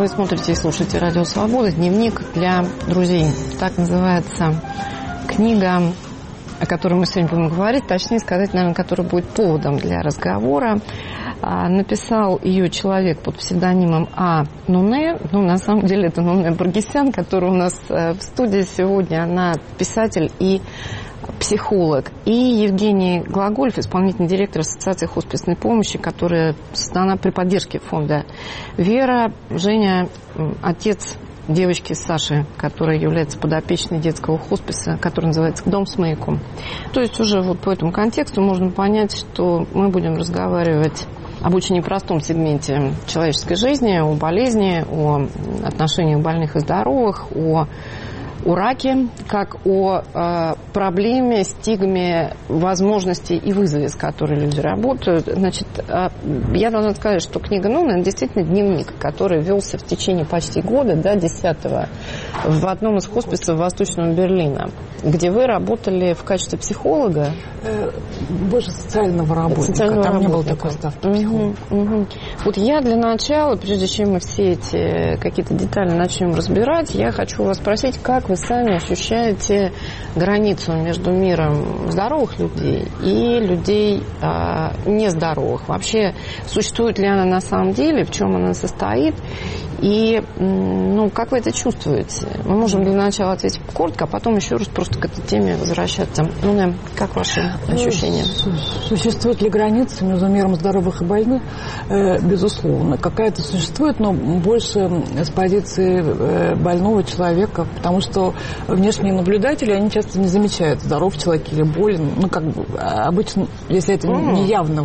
Вы смотрите и слушаете «Радио Свобода». Дневник для друзей. Так называется книга, о которой мы сегодня будем говорить. Точнее сказать, наверное, которая будет поводом для разговора. Написал ее человек под псевдонимом А. Нуне. Ну, на самом деле, это Нуне Баргисян, которая у нас в студии сегодня. Она писатель и психолог. И Евгений Глаголев, исполнительный директор Ассоциации хосписной помощи, которая создана при поддержке фонда «Вера». Женя – отец девочки Саши, которая является подопечной детского хосписа, который называется «Дом с маяком». То есть уже вот по этому контексту можно понять, что мы будем разговаривать об очень непростом сегменте человеческой жизни, о болезни, о отношениях больных и здоровых, о раке, как о проблеме, стигме, возможности и вызове, с которой люди работают. Значит, я должна сказать, что книга Нуне действительно дневник, который велся в течение почти года, до 10-го, в одном из хосписов Восточного Берлина, где вы работали в качестве психолога. Больше социального работника. Там не было такой ставки психолога. Вот я для начала, прежде чем мы все эти какие-то детали начнем разбирать, я хочу вас спросить, как вы сами ощущаете границу между миром здоровых людей и людей нездоровых? Вообще, существует ли она на самом деле, в чем она состоит? И, как вы это чувствуете? Мы можем для начала ответить коротко, а потом еще раз просто к этой теме возвращаться. Как ваши ощущения? Существует ли граница между миром здоровых и больных? Безусловно. Какая-то существует, но больше с позиции больного человека, потому что внешние наблюдатели, они часто не замечают, здоров человек или болен. Обычно, если это не явно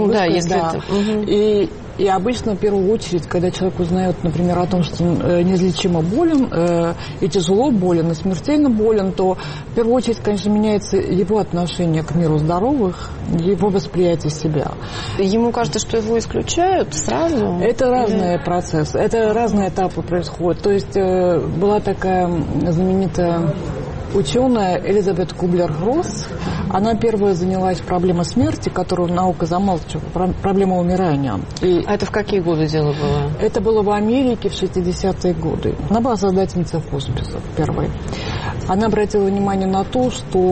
И обычно, в первую очередь, когда человек узнает, например, о том, что он неизлечимо болен, и тяжело болен, и смертельно болен, то, в первую очередь, конечно, меняется его отношение к миру здоровых, его восприятие себя. Ему кажется, что его исключают сразу? Это разные процессы, это разные этапы происходят. То есть была такая знаменитая ученая Элизабет Кублер-Росс. Она первая занялась проблемой смерти, которую наука замалчивала, проблема умирания. А это в какие годы дело было? Это было в Америке в 60-е годы. Она была создательницей хосписов первой. Она обратила внимание на то,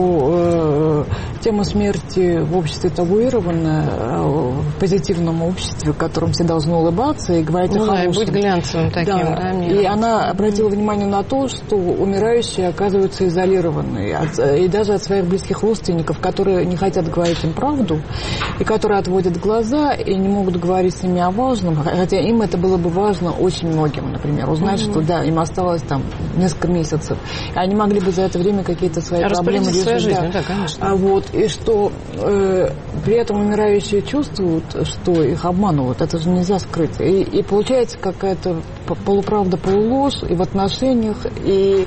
что тема смерти в обществе табуирована, в позитивном обществе, в котором все должны улыбаться и говорить о хорошем. И быть глянцевым таким. Да, и она обратила внимание на то, что умирающие оказываются изолированы, и даже от своих близких родственников, которые не хотят говорить им правду, и которые отводят глаза и не могут говорить с ними о важном, хотя им это было бы важно очень многим, например, узнать, что им осталось там несколько месяцев, и они могли бы за это время какие-то свои проблемы решить. Жизнью, да, конечно. И что при этом умирающие чувствуют, что их обманывают, это же нельзя скрыть. И получается какая-то полуправда, полуложь и в отношениях, и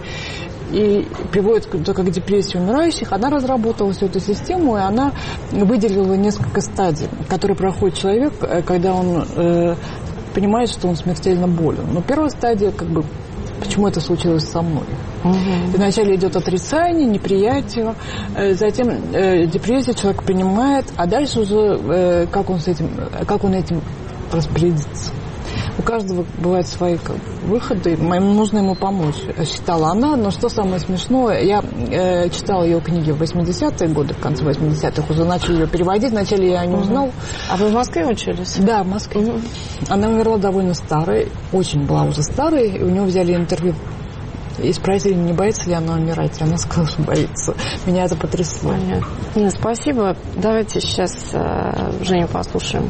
приводит только к депрессии умирающих. Она разработала всю эту систему, и она выделила несколько стадий, которые проходит человек, когда он понимает, что он смертельно болен. Но первая стадия, почему это случилось со мной. И вначале идет отрицание, неприятие, затем депрессия человек принимает, а дальше уже как он этим распорядится. У каждого бывают свои выходы, нужно ему помочь, считала она. Но что самое смешное, я читала ее книги в 80-е годы, в конце 80-х, уже начали ее переводить, вначале я не узнал. А вы в Москве учились? Да, в Москве. Она умерла довольно старой, очень была уже старой, и у нее взяли интервью и спросили, не боится ли она умирать. Она сказала, что боится. Меня это потрясло. Понятно. Спасибо. Давайте сейчас Женю послушаем.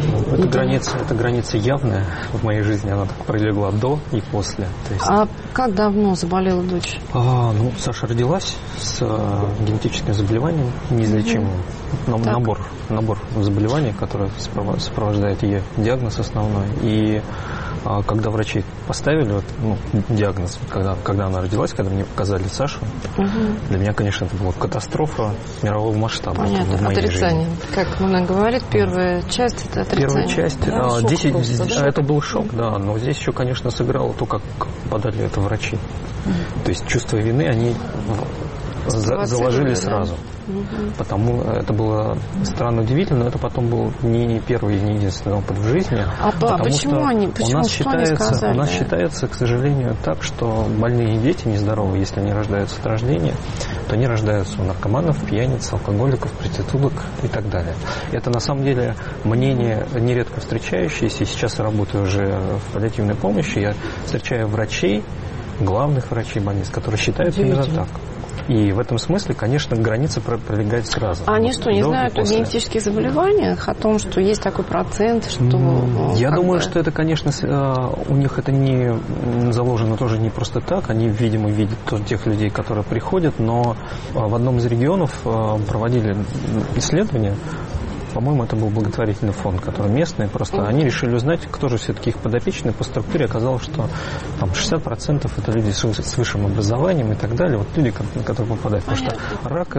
Эта граница явная в моей жизни. Она так пролегла до и после. А как давно заболела дочь? Саша родилась с генетическим заболеванием, неизлечимым. Набор заболеваний, которые сопровождает ее диагноз основной. И когда врачи поставили диагноз, когда она родилась, когда мне показали Сашу, для меня, конечно, это была катастрофа мирового масштаба. Понятно. Отрицание. Как она говорит, первая часть – это отрицание. Первая часть, это был шок, да, но здесь еще, конечно, сыграло то, как подали это врачи. То есть чувство вины они заложили сразу. Потому это было странно удивительно, но это потом был не первый и не единственный опыт в жизни. Почему у нас считается, к сожалению, так, что больные дети нездоровые, если они рождаются от рождения, то они рождаются у наркоманов, пьяниц, алкоголиков, проституток и так далее. Это на самом деле мнение нередко встречающееся. Сейчас я работаю уже в паллиативной помощи, я встречаю врачей, главных врачей больниц, которые считают именно так. И в этом смысле, конечно, граница пролегает сразу. Они что, не знают о генетических заболеваниях, о том, что есть такой процент, что... Я думаю, что это, конечно, у них это не заложено тоже не просто так. Они, видимо, видят тоже тех людей, которые приходят, но в одном из регионов проводили исследования. По-моему, это был благотворительный фонд, который местный. Просто они решили узнать, кто же все-таки их подопечный. По структуре оказалось, что там 60% это люди с высшим образованием и так далее. Вот люди, которые попадают. Потому что рак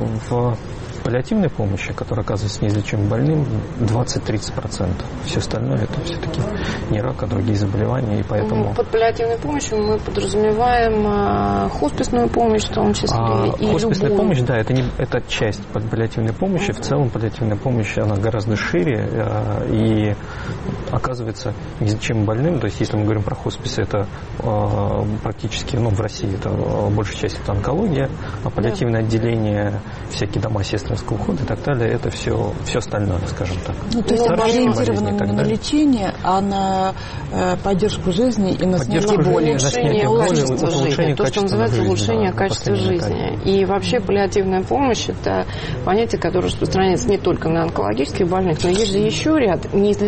в паллиативной помощи, которая оказывается неизлечимым больным, 20-30%. Все остальное это все-таки не рак, а другие заболевания. И поэтому... Под паллиативной помощью мы подразумеваем хосписную помощь в том числе. И хосписная любую... помощь, да, это часть паллиативной помощи. В целом паллиативная помощь, она гораздо шире и оказывается неизлечимым больным. То есть, если мы говорим про хосписы, это практически, в России это большая часть это онкология, а паллиативное отделение, всякие дома сестринского ухода и так далее, это все остальное, скажем так. То есть ориентировано не на лечение, а на поддержку жизни и на снятие боли. Улучшение то, что называется улучшение качества жизни. И вообще паллиативная помощь – это понятие, которое распространяется не только на онкологических больных, но есть же еще ряд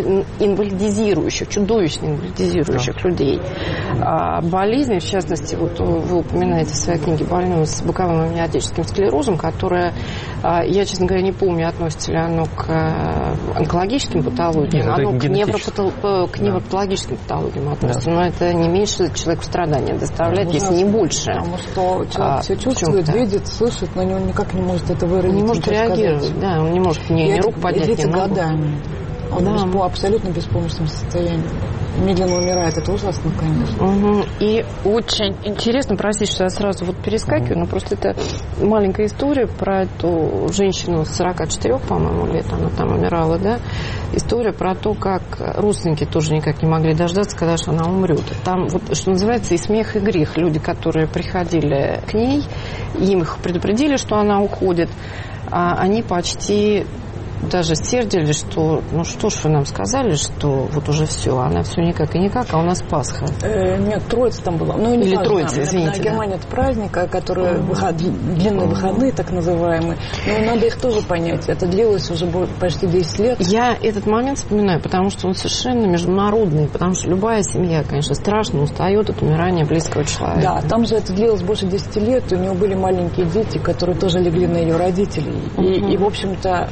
инвалидизирующих, чудовищно инвалидизирующих людей. Болезни, в частности, вот вы упоминаете в своей книге больную с боковым амниотическим склерозом, которая, я, честно говоря, не помню, относится ли оно к онкологическим патологиям, оно к невропатологическим патологиям относится, но это не меньше человеку страдания доставляет, если не больше. Потому что человек все чувствует, видит, слышит, но он никак не может это выразить. Не может реагировать, да, он не может ни рук поднять, ни ногу. Годами. Он в абсолютно беспомощном состоянии. Медленно умирает. Это ужасно, конечно. И очень интересно, простите, что я сразу перескакиваю, но просто это маленькая история про эту женщину с 44, по-моему, лет, она там умирала, да? История про то, как родственники тоже никак не могли дождаться, когда же она умрет. Там, что называется, и смех, и грех. Люди, которые приходили к ней, им их предупредили, что она уходит, а они почти... даже сердились, что, что ж вы нам сказали, что вот уже все, она все никак и никак, а у нас Пасха. Нет, Троица там была. Или Троица, извините. На Германии это праздник, который длинные выходные, так называемые. Но надо их тоже понять. Это длилось уже почти 10 лет. Я этот момент вспоминаю, потому что он совершенно международный, потому что любая семья, конечно, страшно устает от умирания близкого человека. Да, там же это длилось больше 10 лет, у нее были маленькие дети, которые тоже легли на ее родителей. И в общем-то,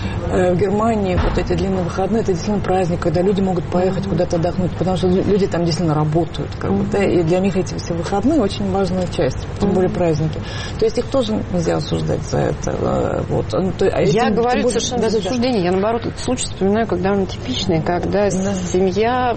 в Германии вот эти длинные выходные, это действительно праздник, когда люди могут поехать куда-то отдохнуть, потому что люди там действительно работают, и для них эти все выходные очень важная часть, тем более праздники. То есть их тоже нельзя осуждать за это. Я говорю совершенно без осуждения, я наоборот этот случай вспоминаю как довольно типичный, когда семья,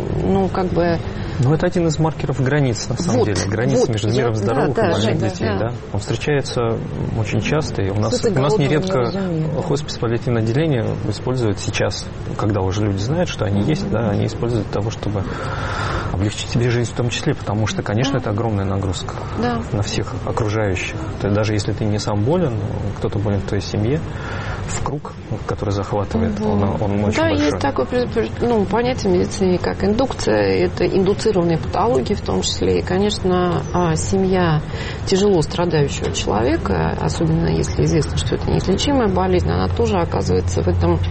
это один из маркеров границ, на самом деле. Границ между миром здоровых и больных детей. Да. Он встречается очень часто. И у нас нередко хоспис паллиативное отделение используют сейчас, когда уже люди знают, что они есть, они используют для того, чтобы облегчить себе жизнь в том числе, потому что, конечно, это огромная нагрузка на всех окружающих. Даже если ты не сам болен, кто-то болен в твоей семье, в круг, который захватывает, он очень большой. Да, есть такое понятие в медицине, как индукция, это индуцированные патологии в том числе. И, конечно, семья тяжело страдающего человека, особенно если известно, что это неизлечимая болезнь, она тоже оказывается в этом...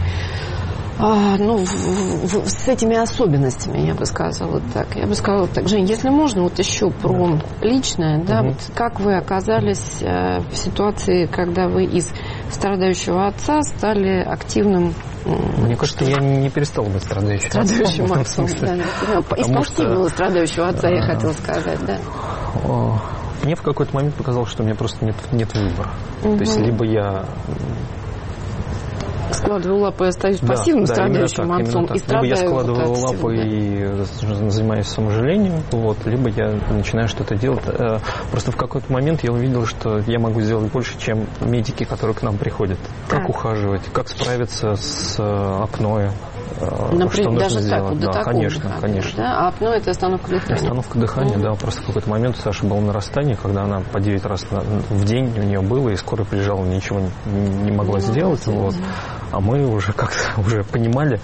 с этими особенностями, я бы сказала так. Жень, если можно, еще про личное, как вы оказались в ситуации, когда вы из страдающего отца стали активным... Мне кажется, я не перестал быть страдающим отцом. Из пассивного страдающего отца, я хотела сказать, да. Мне в какой-то момент показалось, что у меня просто нет выбора. То есть, либо я складываю лапы и остаюсь пассивным страдающим отцом. И либо я складываю лапы и занимаюсь саможалением, либо я начинаю что-то делать. Просто в какой-то момент я увидел, что я могу сделать больше, чем медики, которые к нам приходят. Как ухаживать, как справиться с апноэ. Например, что нужно даже сделать. Так, конечно. Да? А апноэ – это остановка дыхания. Остановка дыхания, да. Просто в какой-то момент у Саши было нарастание, когда она по 9 раз в день у нее было, и скорая приезжала, ничего не могла сделать. А мы уже как-то уже понимали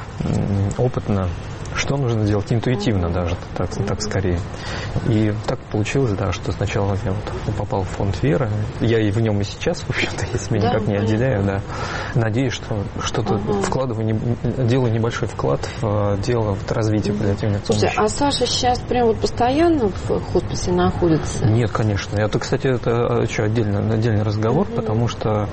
опытно, что нужно делать интуитивно даже, так скорее. И так получилось, что сначала я попал в фонд «Вера». Я и в нем и сейчас, в общем-то, я себя никак не отделяю. Надеюсь, что что-то вкладываю, делаю небольшой вклад в дело, в развитие паллиативной помощи. Слушай, а Саша сейчас прям постоянно в хосписе находится? Нет, конечно. Это, кстати, это еще отдельный разговор, потому что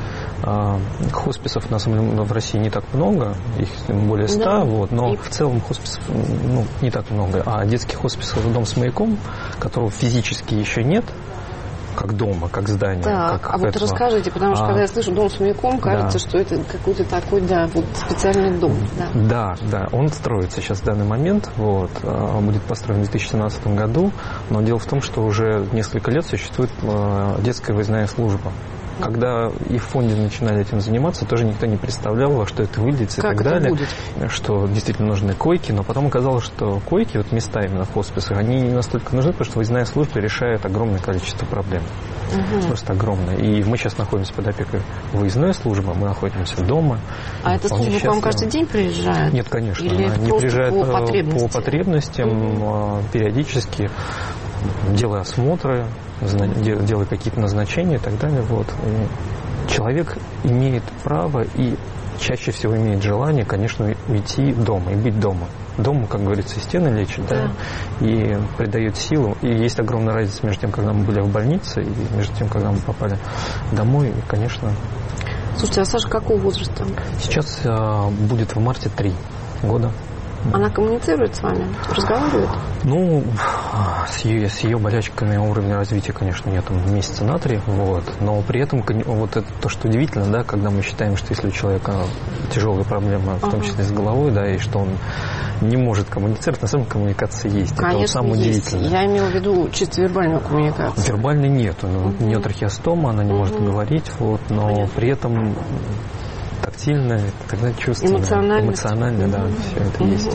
хосписов на самом деле в России не так много, их более 100, но в целом хосписов не так много. А детский хоспис «Дом с маяком», которого физически еще нет, как дома, как здание. Так, вот расскажите, потому что когда я слышу «Дом с маяком», кажется, что это какой-то такой, специальный дом. Да, он строится сейчас в данный момент, будет построен в 2017 году, но дело в том, что уже несколько лет существует детская выездная служба. Когда и в фонде начинали этим заниматься, тоже никто не представлял, во что это выльется и так далее. Что действительно нужны койки, но потом оказалось, что койки, места именно в хосписах, они не настолько нужны, потому что выездная служба решает огромное количество проблем. Просто огромное. И мы сейчас находимся под опекой выездной службы, мы находимся дома. А эта служба к вам каждый день приезжает? Нет, конечно. Или она не приезжает по потребностям, периодически делая осмотры, делая какие-то назначения и так далее. Человек имеет право и чаще всего имеет желание, конечно, уйти дома и быть дома. Дома, как говорится, и стены лечат, и придает силу. И есть огромная разница между тем, когда мы были в больнице, и между тем, когда мы попали домой, и, конечно... Слушайте, а Саша какого возраста? Сейчас будет в марте 3 года. Она коммуницирует с вами? Разговаривает? С ее болячками уровень развития, конечно, нет месяца на 3, но при этом это то, что удивительно, когда мы считаем, что если у человека тяжелые проблемы, в том числе с головой, и что он не может коммуницировать, на самом деле коммуникация есть. Конечно, это самое удивительное. Я имела в виду чисто вербальную коммуникацию. Вербальной нет. У нее трахеостома, она не может говорить, но при этом тактильное, тогда чувственно, эмоционально, все это есть.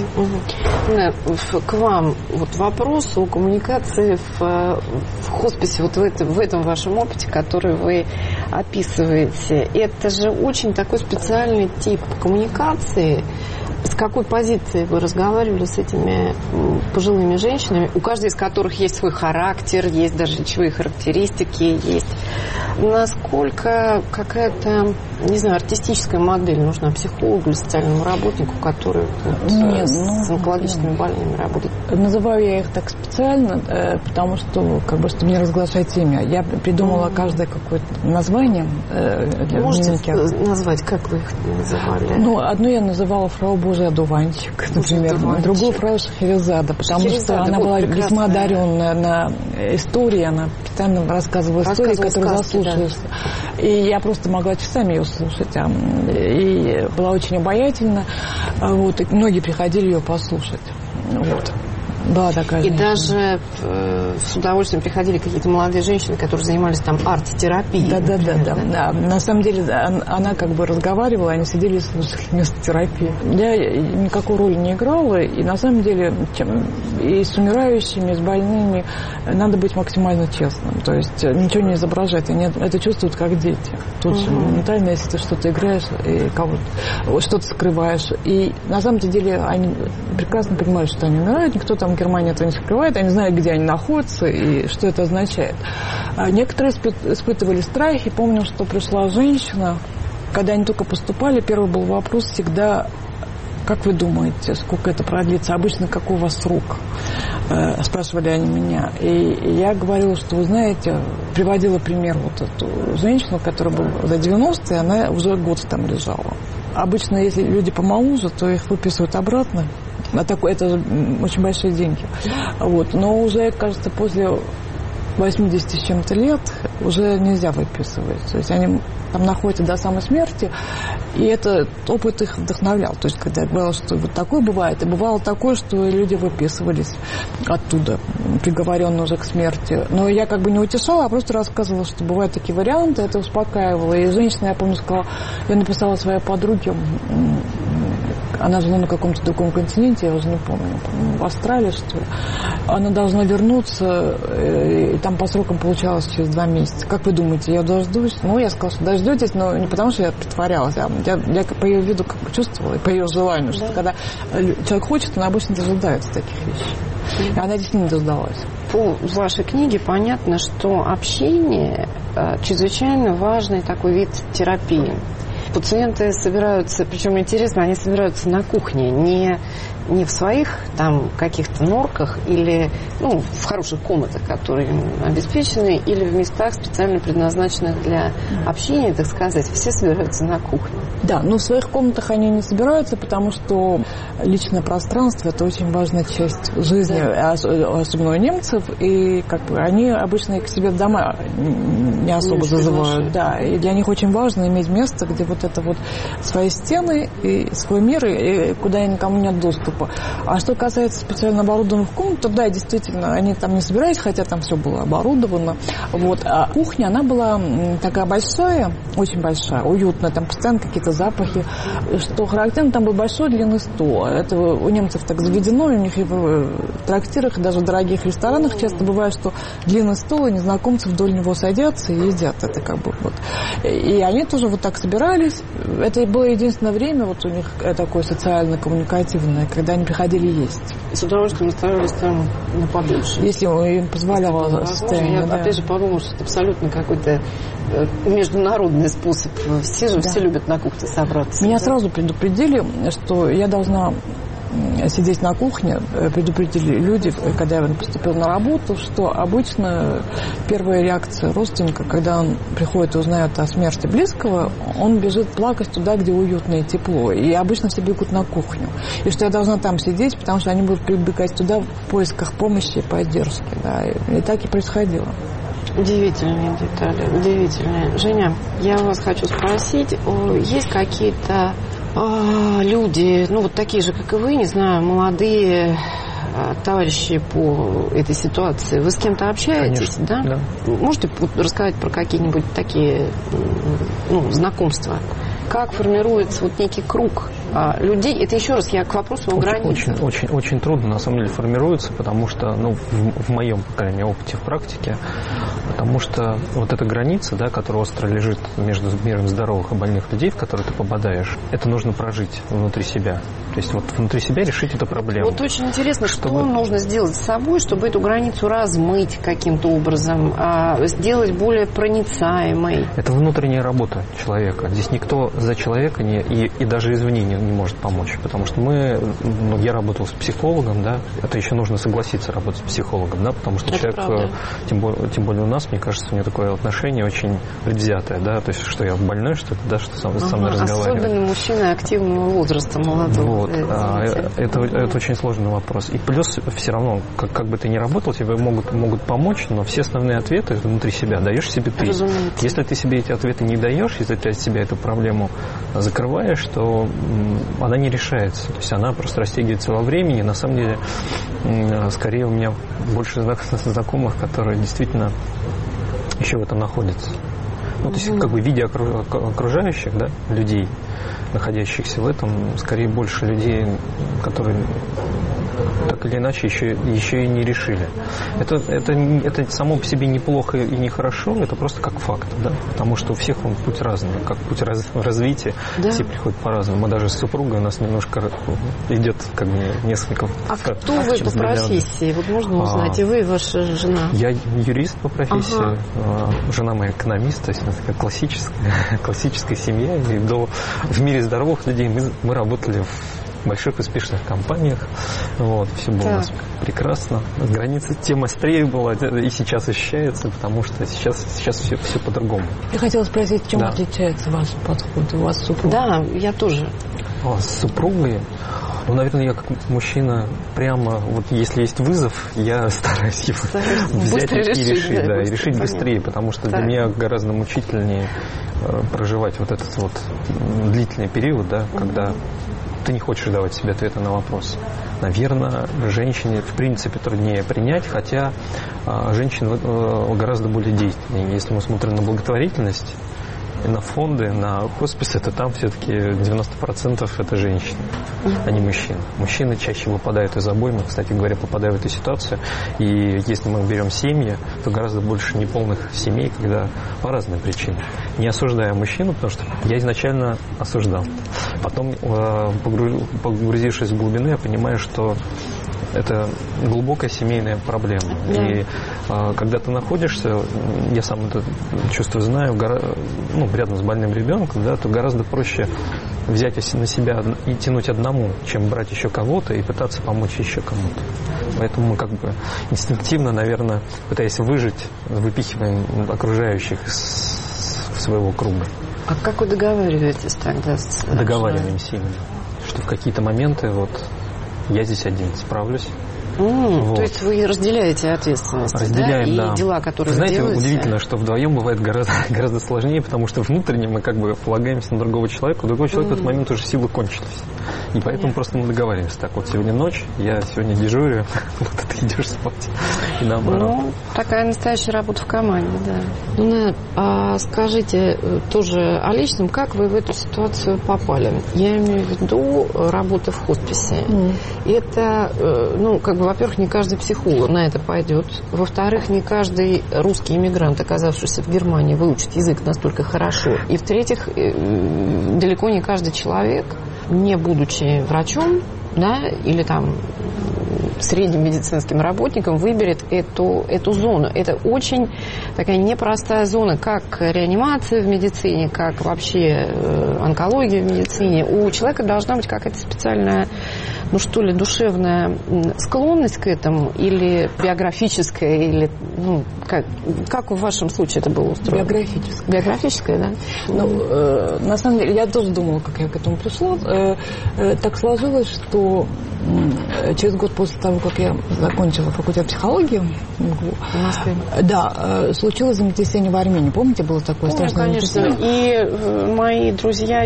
К вам вопрос о коммуникации в хосписе, в этом вашем опыте, который вы описываете. Это же очень такой специальный тип коммуникации. С какой позиции вы разговаривали с этими пожилыми женщинами, у каждой из которых есть свой характер, есть даже речевые характеристики, есть насколько какая-то, не знаю, артистическая модель нужна психологу или социальному работнику, который с онкологическими больными работает? Называю я их так специально, потому что, чтобы не разглашать имя. Я придумала каждое какое-то название для Можете назвать, как вы их называли? Одну я называла фрау Божий одуванчик, например, другую фрау Шахерезада, потому что она была весьма одаренная на истории, она постоянно рассказывала истории, которые заслушаешься. И я просто могла часами ее слушать. И была очень обаятельна. И многие приходили ее послушать. Была такая женщина. И даже с удовольствием приходили какие-то молодые женщины, которые занимались арт-терапией. Да. На самом деле она разговаривала, они сидели и слушали вместо терапии. Я никакой роли не играла, и на самом деле и с умирающими, и с больными надо быть максимально честным. То есть ничего не изображать. Они это чувствуют как дети. Тут же моментально, если ты что-то играешь, и что-то скрываешь. И на самом деле они прекрасно понимают, что они умирают, никто там в Германии этого не скрывает, они знают, где они находятся и что это означает. Некоторые испытывали страх, и помню, что пришла женщина, когда они только поступали, первый был вопрос всегда: как вы думаете, сколько это продлится? Обычно какой у вас срок? Спрашивали они меня. И я говорила, что, вы знаете, приводила пример эту женщину, которая была до 90-е, она уже год там лежала. Обычно, если люди помоложе, то их выписывают обратно. Это очень большие деньги. Но уже, кажется, после 80 с чем-то лет уже нельзя выписывать. То есть они там находятся до самой смерти, и этот опыт их вдохновлял. То есть когда я говорила, что вот такое бывает, и бывало такое, что люди выписывались оттуда, приговоренные уже к смерти. Но я как бы не утешала, а просто рассказывала, что бывают такие варианты, это успокаивало. И женщина, я помню, сказала, я написала своей подруге, она жила на каком-то другом континенте, я уже не помню, в Австралии, что ли. Она должна вернуться, и там по срокам получалось через 2 месяца. Как вы думаете, я дождусь? Ну, я сказала, что дождетесь, но не потому, что я притворялась, а я по ее виду как бы чувствовала, и по ее желанию, что когда человек хочет, он обычно дожидается таких вещей. И она действительно дождалась. По вашей книге понятно, что общение чрезвычайно важный такой вид терапии. Пациенты собираются, причем интересно, они собираются на кухне, не в своих там каких-то норках или в хороших комнатах, которые им обеспечены, или в местах, специально предназначенных для общения, так сказать. Все собираются на кухне. Да, но в своих комнатах они не собираются, потому что личное пространство – это очень важная часть жизни, да. Особенно у немцев, и как бы они обычно их к себе в дома не особо зазывают. Да, и для них очень важно иметь место, где вот это вот свои стены и свой мир, и куда никому нет доступа. А что касается специально оборудованных комнат, то да, действительно, они там не собирались, хотя там все было оборудовано. Вот. А кухня, она была такая большая, очень большая, уютная, там постоянно какие-то запахи. Что характерно, там был большой длинный стол. Это у немцев так заведено, у них и в трактирах, и даже в дорогих ресторанах часто бывает, что длинный стол, и незнакомцы вдоль него садятся и едят. Это как бы вот. И они тоже вот так собирались. Это было единственное время вот у них такое социально-коммуникативное, когда они приходили есть. И с удовольствием оставались там на подольше. Если им позволяло состояние. Я опять же подумала, что это абсолютно какой-то международный способ. Все любят на кухне собраться. Меня сразу предупредили, что я должна сидеть на кухне. Предупредили люди, когда я поступила на работу, что обычно первая реакция родственника, когда он приходит и узнает о смерти близкого, он бежит плакать туда, где уютно и тепло. И обычно все бегут на кухню. И что я должна там сидеть, потому что они будут прибегать туда в поисках помощи и поддержки. Да. И так и происходило. Удивительные детали, удивительные. Женя, я вас хочу спросить, есть какие-то люди, вот такие же, как и вы, не знаю, молодые товарищи по этой ситуации, вы с кем-то общаетесь, конечно, да? Можете рассказать про какие-нибудь такие знакомства? Как формируется вот некий круг людей? Это еще раз я к вопросу о границе. Очень трудно, на самом деле, формируется, потому что, в моем, по крайней мере, опыте в практике, потому что вот эта граница, да, которая остро лежит между миром здоровых и больных людей, в которую ты попадаешь, это нужно прожить внутри себя. То есть вот внутри себя решить эту проблему. Вот очень интересно, что нужно сделать с собой, чтобы эту границу размыть каким-то образом, сделать более проницаемой. Это внутренняя работа человека. Здесь никто за человека и даже извне не может помочь. Потому что я работал с психологом, да, это еще нужно согласиться работать с психологом, да, потому что это человек, тем более у нас, мне кажется, у него такое отношение очень предвзятое, да, то есть, что я больной, что ли, да, что со мной разговаривает. Особенно мужчины активного возраста, молодого. Вот, это очень сложный вопрос. И плюс все равно, как бы ты ни работал, тебе могут помочь, но все основные ответы внутри себя даешь себе ты. Разумеется. Если ты себе эти ответы не даешь, если ты от себя эту проблему закрываешь, то она не решается. То есть она просто растягивается во времени. На самом деле, скорее у меня больше знакомых, которые действительно еще в этом находятся. То есть, как бы, видя окружающих, да, людей, находящихся в этом, скорее больше людей, которые так или иначе еще и не решили. Это само по себе неплохо и нехорошо, это просто как факт, да? Потому что у всех путь разный, как путь развития, да. Все приходят по-разному. Мы даже с супругой у нас немножко идет как бы несколько. А кто вы по профессии? Вот можно узнать, и вы, и ваша жена? Я юрист по профессии, жена моя экономист, то есть она такая классическая семья. И в мире здоровых людей мы работали в больших успешных компаниях. Вот, все было у нас прекрасно. Граница тем острее была и сейчас ощущается, потому что сейчас все по-другому. Я хотела спросить, чем отличается ваш подход? У вас супруга? Да, я тоже. С супругой Ну, наверное, я как мужчина прямо, вот если есть вызов, я стараюсь его взять и решить, да, и решить быстрее, потому что для меня гораздо мучительнее проживать вот этот вот длительный период, да, когда ты не хочешь давать себе ответы на вопросы. Наверное, женщине в принципе труднее принять, хотя женщины гораздо более действенные. Если мы смотрим на благотворительность, и на фонды, на хосписы, то там все-таки 90% это женщины, а не мужчины. Мужчины чаще выпадают из обоймы, кстати говоря, попадая в эту ситуацию. И если мы берем семьи, то гораздо больше неполных семей, когда по разным причинам. Не осуждая мужчину, потому что я изначально осуждал. Потом, погрузившись в глубину, я понимаю, что это глубокая семейная проблема. И когда ты находишься, я сам это чувство знаю, рядом с больным ребенком, да, то гораздо проще взять на себя и тянуть одному, чем брать еще кого-то и пытаться помочь еще кому-то. Поэтому мы как бы инстинктивно, наверное, пытаясь выжить, выпихиваем окружающих из своего круга. А как вы договариваетесь тогда? Договариваемся именно, что в какие-то моменты вот я здесь один справлюсь. Вот. То есть вы разделяете ответственность, разделяем, да? И дела, которые вы знаете, делаете? удивительно, что вдвоем бывает гораздо сложнее, потому что внутренне мы как бы полагаемся на другого человека, у другого человека в этот момент уже силы кончились. И поэтому просто мы договариваемся. Так, вот сегодня ночь, я сегодня дежурю, вот ты идешь спать. И наоборот. Ну, такая настоящая работа в команде, да. А скажите тоже о личном, как вы в эту ситуацию попали? Я имею в виду работу в хосписе. Это, во-первых, не каждый психолог на это пойдет. Во-вторых, не каждый русский иммигрант, оказавшийся в Германии, выучит язык настолько хорошо. И в-третьих, далеко не каждый человек, не будучи врачом, да, или там средним медицинским работником, выберет эту зону. Это очень такая непростая зона, как реанимация в медицине, как вообще онкология в медицине. У человека должна быть какая-то специальная, душевная склонность к этому, или биографическая, или, как в вашем случае это было устроено? Биографическая. Биографическая, да? На самом деле, я тоже думала, как я к этому пришла. Так сложилось, что через год после того, как я закончила факультет психологии в Москве, да, случилось землетрясение в Армении. Помните, было такое страшное землетрясение? Конечно. И мои друзья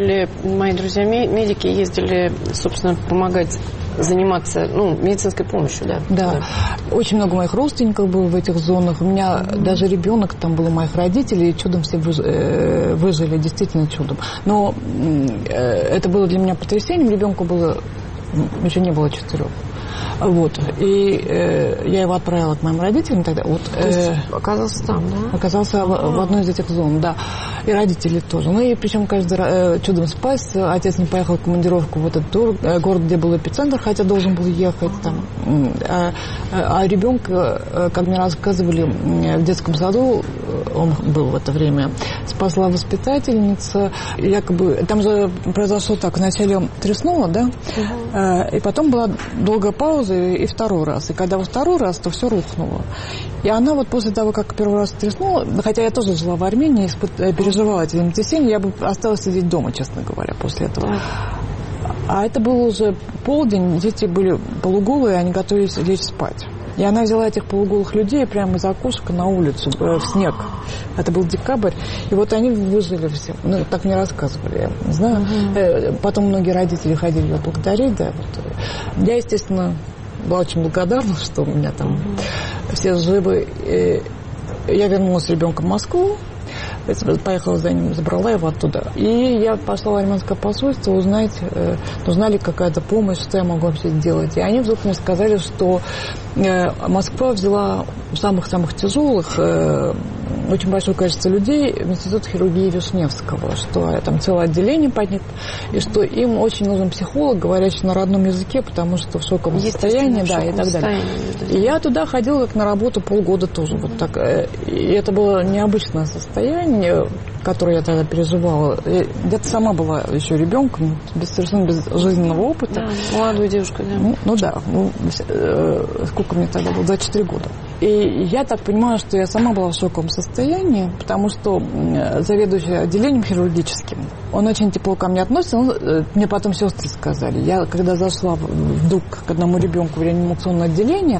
медики ездили, собственно, помогать заниматься медицинской помощью, да. Да. Очень много моих родственников было в этих зонах. У меня даже ребенок там был у моих родителей, и чудом все выжили, действительно чудом. Но это было для меня потрясением. Ребенку было еще не было 4. Вот. И я его отправила к моим родителям тогда. Вот, оказался там, да? Оказался в одной из этих зон, да. И родители тоже. И причем каждый чудом спас. Отец не поехал в командировку в этот город, где был эпицентр, хотя должен был ехать там. А ребенка, как мне рассказывали, в детском саду, он был в это время, спасла воспитательница. Якобы там же произошло так. Вначале тряснуло, да? И потом была долгая пауза, и второй раз. И когда во второй раз, то все рухнуло. И она вот после того, как первый раз тряснула, хотя я тоже жила в Армении, переживала эти землетрясения, я бы осталась сидеть дома, честно говоря, после этого. А это был уже полдень, дети были полуголые, они готовились лечь спать. И она взяла этих полуголых людей прямо из окошка на улицу, в снег. Это был декабрь. И вот они выжили все. Так мне рассказывали, я не знаю. Потом многие родители ходили ее благодарить. Да, вот. Я, естественно, была очень благодарна, что у меня там все живы. И я вернулась с ребенком в Москву. Поехала за ним, забрала его оттуда. И я пошла в армянское посольство узнать, нужна ли какая-то помощь, что я могу вообще сделать. И они вдруг мне сказали, что Москва взяла самых-самых тяжелых, очень большое количество людей в Институт хирургии Вишневского, что там целое отделение поднято, и что им очень нужен психолог, говорящий на родном языке, потому что в шоковом состоянии, да, и так далее. И я туда ходила как на работу полгода тоже. Вот так. И это было необычное состояние, которое я тогда переживала. Я где-то сама была еще ребенком, совершенно без жизненного опыта. Да, молодую девушку, да. Сколько мне тогда было? 24 года. И я так понимаю, что я сама была в шоковом состоянии, потому что заведующий отделением хирургическим, он очень тепло ко мне относится. Мне потом сестры сказали. Я, когда зашла вдруг к одному ребенку в реанимационное отделение,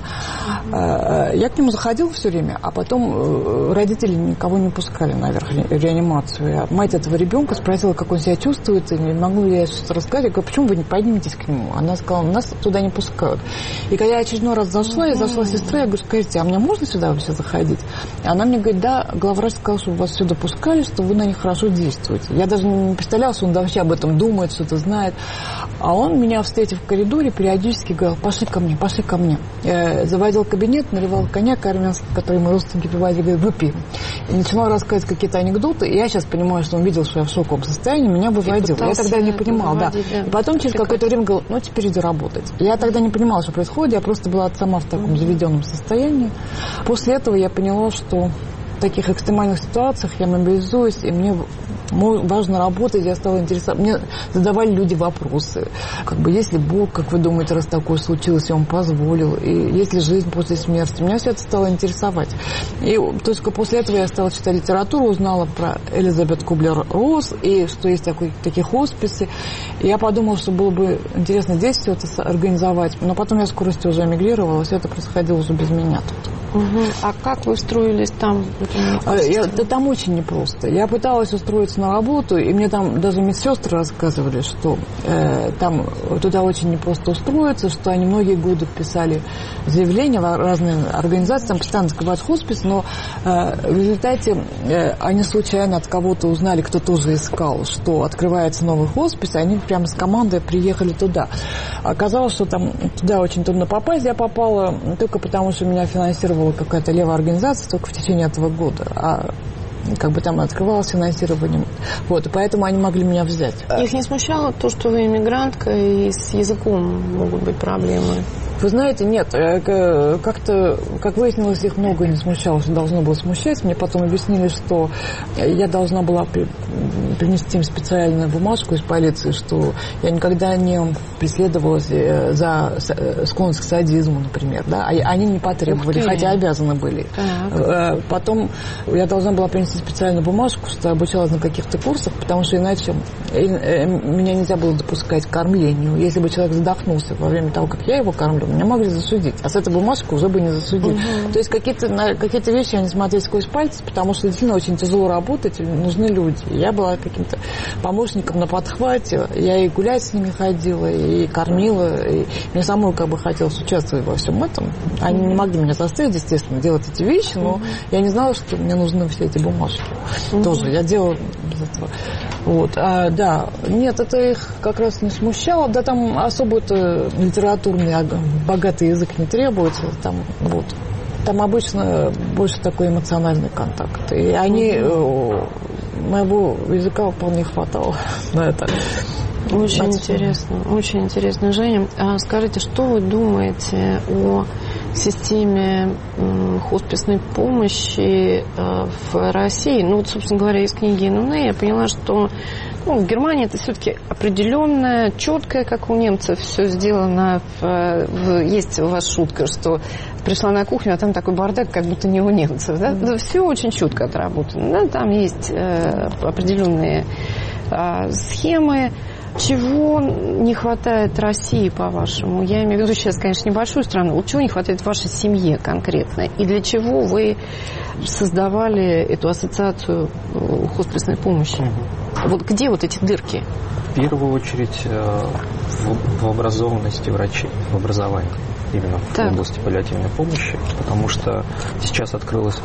я к нему заходила все время, а потом родители никого не пускали наверх в реанимацию. Мать этого ребенка спросила, как он себя чувствует, и не могу я что-то рассказать. Я говорю, почему вы не подниметесь к нему? Она сказала, нас туда не пускают. И когда я очередной раз зашла, я зашла с сестрой, я говорю, скажите, а мне можно сюда вообще заходить? И она мне говорит, да, главврач сказал, что вас сюда пускали, что вы на них хорошо действуете. Я даже не представляла, что он вообще об этом думает, что-то знает. А он меня, встретив в коридоре, периодически говорил, пошли ко мне, пошли ко мне. Заводил кабинет, наливал коньяк армянский, который мы родственники пивали, говорит, выпей. И начинал рассказывать какие-то анекдоты, и я сейчас понимаю, что он видел, что я в шоковом состоянии, меня выводил. Я тогда не понимала, да. И потом через какое-то время говорил, ну, теперь иди работать. Я тогда не понимала, что происходит, я просто была сама в таком заведенном состоянии. После этого я поняла, что в таких экстремальных ситуациях я мобилизуюсь, и мне важно работать, я стала интересоваться. Мне задавали люди вопросы. Как бы, есть ли Бог, как вы думаете, раз такое случилось, и Он позволил, и есть ли жизнь после смерти. Меня все это стало интересовать. И только после этого я стала читать литературу, узнала про Элизабет Кублер-Росс, и что есть такие хосписы. И я подумала, что было бы интересно здесь все это организовать. Но потом я скоростью уже эмигрировала, все это происходило уже без меня тут. А как вы устроились там? Там очень непросто. Я пыталась устроиться на работу, и мне там даже медсестры рассказывали, что там туда очень непросто устроиться, что они многие годы писали заявления в разные организации, там постоянно открывают хоспис, но в результате они случайно от кого-то узнали, кто тоже искал, что открывается новый хоспис, и они прямо с командой приехали туда. Оказалось, что там туда очень трудно попасть. Я попала только потому, что меня финансировала какая-то левая организация только в течение этого года. А как бы там открывалось финансирование. Вот, и поэтому они могли меня взять. Их не смущало то, что вы иммигрантка, и с языком могут быть проблемы? Вы знаете, нет, как-то, как выяснилось, их много не смущало, что должно было смущать. Мне потом объяснили, что я должна была принести им специальную бумажку из полиции, что я никогда не преследовалась за склонность к садизму, например, да, они не потребовали, хотя обязаны были. Потом я должна была принести специальную бумажку, что я обучалась на каких-то курсах, потому что иначе меня нельзя было допускать к кормлению. Если бы человек задохнулся во время того, как я его кормлю, меня могли засудить. А с этой бумажкой уже бы не засудили. То есть какие-то вещи я не смотрела сквозь пальцы, потому что действительно очень тяжело работать, нужны люди. Я была каким-то помощником на подхвате. Я и гулять с ними ходила, и кормила. И мне самой как бы хотелось участвовать во всем этом. Они не могли меня заставить, естественно, делать эти вещи, но я не знала, что мне нужны все эти бумажки. Тоже я делала без этого. Вот. Да, нет, это их как раз не смущало. Да, там особо-то литературный богатый язык не требуется. Там, вот. Там обычно больше такой эмоциональный контакт. И они моего языка вполне хватало на это. Очень интересно, Женя. Скажите, что вы думаете о системе хосписной помощи в России? Ну, вот, собственно говоря, из книги Нуне я поняла, что в Германии это все-таки определенное, четкое, как у немцев, все сделано. Есть у вас шутка, что пришла на кухню, а там такой бардак, как будто не у немцев. Да? Все очень четко отработано. Да? Там есть определенные схемы. Чего не хватает России, по-вашему? Я имею в виду сейчас, конечно, небольшую страну. Вот чего не хватает вашей семье конкретно? И для чего вы создавали эту ассоциацию хосписной помощи? Вот где вот эти дырки? В первую очередь в образованности врачей, в образовании. Именно в области паллиативной помощи, потому что сейчас открывается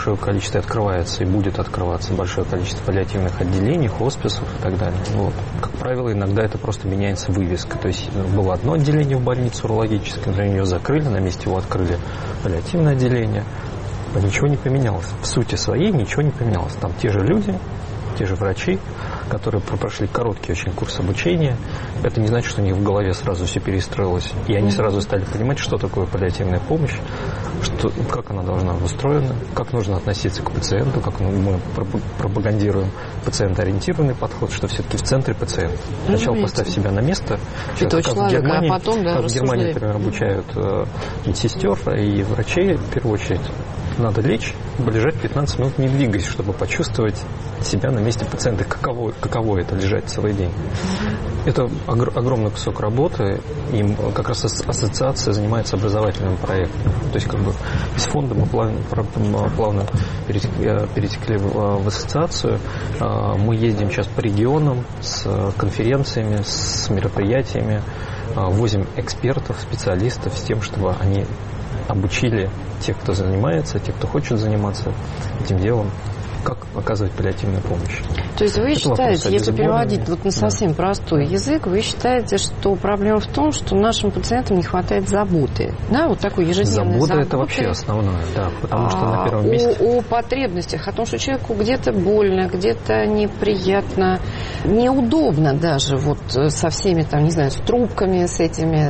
и будет открываться большое количество паллиативных отделений, хосписов и так далее. Вот. Как правило, иногда это просто меняется вывеска. То есть было одно отделение в больнице урологической, например, ее закрыли, на месте его открыли паллиативное отделение. Ничего не поменялось. В сути своей ничего не поменялось. Там те же люди, те же врачи, которые прошли короткий очень курс обучения. Это не значит, что у них в голове сразу все перестроилось. И они сразу стали понимать, что такое паллиативная помощь, как она должна быть устроена, как нужно относиться к пациенту, как мы пропагандируем пациентоориентированный подход, что все-таки в центре пациент. Сначала поставь себя на место. Как в Германии, например, обучают медсестер и врачей, в первую очередь, надо лечь, полежать 15 минут, не двигаясь, чтобы почувствовать себя на месте пациента. Каково это лежать целый день. Это огромный кусок работы. И как раз ассоциация занимается образовательным проектом. То есть из фонда мы плавно перетекли в ассоциацию. Мы ездим сейчас по регионам с конференциями, с мероприятиями, возим экспертов, специалистов с тем, чтобы они обучили тех, кто занимается, тех, кто хочет заниматься этим делом, как оказывать паллиативную помощь. То есть вы считаете, если переводить на совсем простой язык, вы считаете, что проблема в том, что нашим пациентам не хватает заботы, да, вот такой ежедневной заботы. Забота – это вообще основное, да, потому что на первом месте. О потребностях, о том, что человеку где-то больно, где-то неприятно, неудобно даже вот со всеми там, не знаю, с трубками, с этими,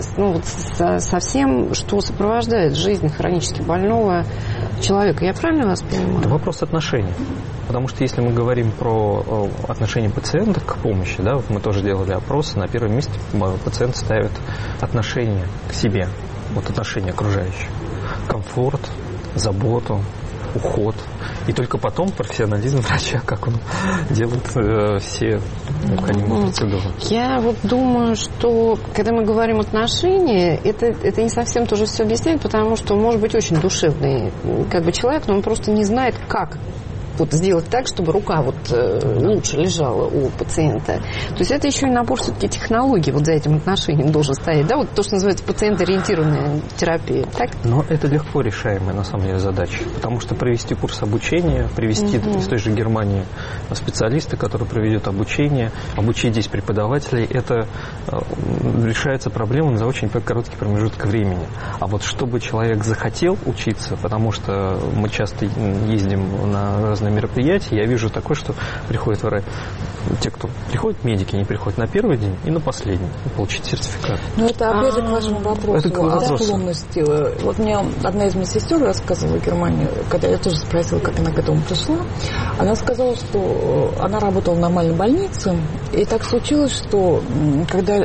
со всем, что сопровождает жизнь хронически больного человека. Я правильно вас понимаю? Это вопрос отношений. Потому что если мы говорим про отношение пациента к помощи, да, мы тоже делали опросы, на первом месте пациент ставит отношение к себе, отношение окружающих, комфорт, заботу, уход. И только потом профессионализм врача, как он делает все необходимые процедуры. Я думаю, что когда мы говорим отношения, это не совсем тоже все объясняет, потому что может быть очень душевный человек, но он просто не знает, как сделать так, чтобы рука лучше лежала у пациента. То есть это еще и набор все-таки технологий за этим отношением должен стоять. Да, то, что называется пациент-ориентированная терапия. Так? Но это легко решаемая на самом деле задача. Потому что провести курс обучения, привести из той же Германии специалиста, который проведет обучение, обучить здесь преподавателей, это решается проблема за очень короткий промежуток времени. А чтобы человек захотел учиться, потому что мы часто ездим на разные мероприятия, я вижу такое, что приходят те, кто приходят, медики, они приходят на первый день и на последний получить сертификат. Это опять же к вашему вопросу о склонности. Мне одна из медсестер рассказывала в Германии, когда я тоже спросила, как она к этому пришла, она сказала, что она работала в нормальной больнице, и так случилось, что когда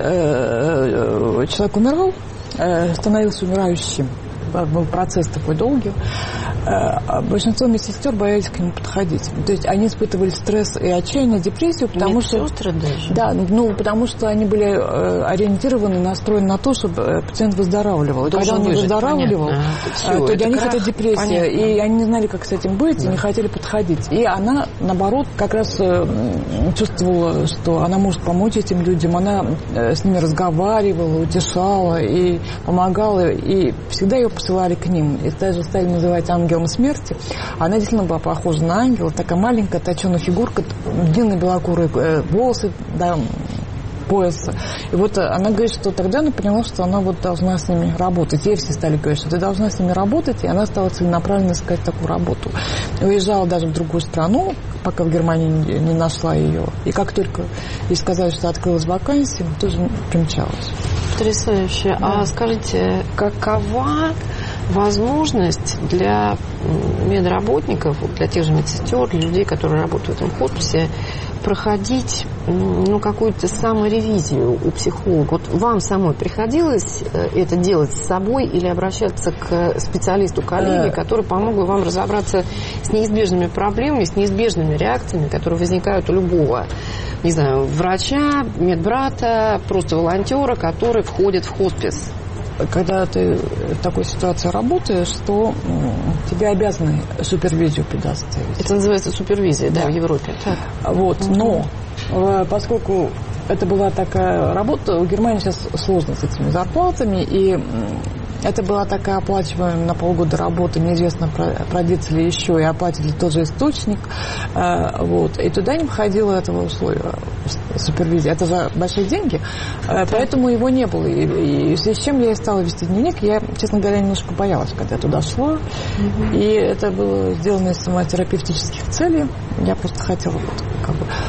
человек умирал, становился умирающим, был процесс такой долгий, большинство медсестер боялись к нему подходить. То есть они испытывали стресс и отчаяние, депрессию, потому что... даже? Да, потому что они были ориентированы, настроены на то, чтобы пациент выздоравливал. И когда он не выздоравливал, то для них это депрессия. Понятно. И они не знали, как с этим быть, и не хотели подходить. И она, наоборот, как раз чувствовала, что она может помочь этим людям. Она с ними разговаривала, утешала и помогала. И всегда ее посылали к ним. И даже стали называть ангелом смерти. Она действительно была похожа на ангела. Такая маленькая, точеная фигурка, длинные белокурые волосы до пояса. И она говорит, что тогда она поняла, что она должна с ними работать. Ей все стали говорить, что ты должна с ними работать. И она стала целенаправленно искать такую работу. Уезжала даже в другую страну, пока в Германии не нашла ее. И как только ей сказали, что открылась вакансия, тоже примчалась. Потрясающе. Да. А скажите, какова возможность для медработников, для тех же медсестер, для людей, которые работают в этом хосписе, проходить какую-то саморевизию у психолога? Вам самой приходилось это делать с собой или обращаться к специалисту-коллеге, который помог бы вам разобраться с неизбежными проблемами, с неизбежными реакциями, которые возникают у любого, не знаю, врача, медбрата, просто волонтера, который входит в хоспис? Когда ты в такой ситуации работаешь, то тебе обязаны супервизию предоставить. Это называется супервизия, да, в Европе. Так. Но поскольку это была такая работа, у Германии сейчас сложно с этими зарплатами, и это была такая оплачиваемая на полгода работа, неизвестно, продлится ли еще, и оплатит ли тот же источник. И туда не входило этого условия супервизии. Это за большие деньги, поэтому его не было. И в связи с чем я и стала вести дневник. Я, честно говоря, немножко боялась, когда я туда шла. И это было сделано из самотерапевтических целей. Я просто хотела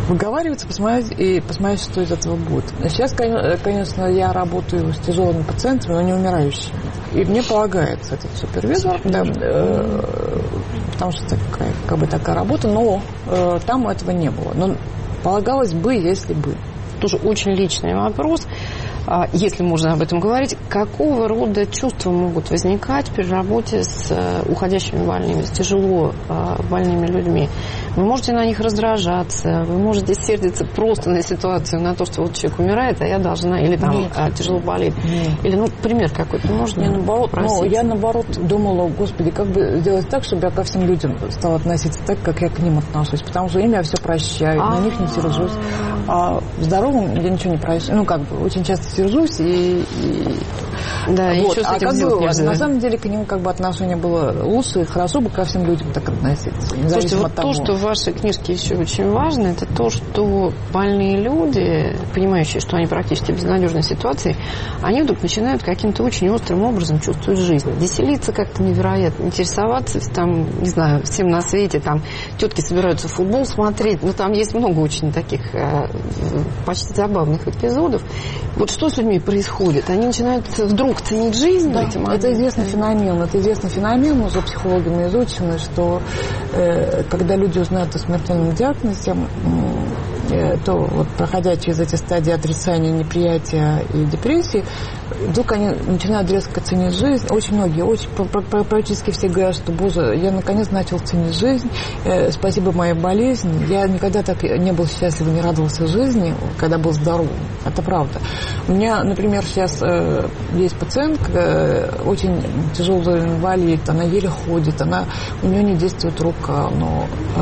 выговариваться, посмотреть, что из этого будет. Сейчас, конечно, я работаю с тяжелыми пациентами, но не умирающими. И мне полагается этот супервизор, да, потому что такая работа, но там этого не было. Но полагалось бы, если бы. Тоже очень личный вопрос. Если можно об этом говорить, какого рода чувства могут возникать при работе с уходящими больными, с тяжело больными людьми? Вы можете на них раздражаться, вы можете сердиться просто на ситуацию, на то, что вот человек умирает, а я должна, или там тяжело болит. Нет. Или, пример какой-то, можно мне наоборот просить? Я наоборот думала, господи, как бы сделать так, чтобы я ко всем людям стала относиться так, как я к ним отношусь, потому что им я все прощаю, на них не сержусь. А здоровым я ничего не прощаю. Очень часто сержусь Да, вот. А как бы, на самом деле к нему отношение было лучше, и хорошо бы ко всем людям так относиться. Слушайте, вот то, что в вашей книжке еще очень важно, это то, что больные люди, понимающие, что они практически в безнадежной ситуации, они вдруг начинают каким-то очень острым образом чувствовать жизнь. Веселиться как-то невероятно, интересоваться, не знаю, всем на свете, тетки собираются в футбол смотреть, там есть много очень таких почти забавных эпизодов. Вот что с людьми происходит? Они начинают вдруг ценить жизнь. Да, это известный феномен, уже психологами изучено, что когда люди узнают о смертельном диагнозе, то проходя через эти стадии отрицания, неприятия и депрессии, вдруг они начинают резко ценить жизнь. Очень многие, практически все говорят, что, боже, я наконец начал ценить жизнь, спасибо моей болезни. Я никогда так не был счастлив, не радовался жизни, когда был здоров. Это правда. У меня, например, сейчас есть пациентка, очень тяжелый инвалид, она еле ходит, у нее не действует рука, но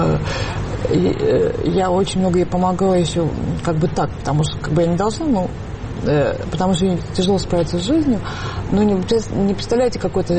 я очень много ей помогала еще так, потому что я не должна, потому что ей тяжело справиться с жизнью, но не представляете, какой-то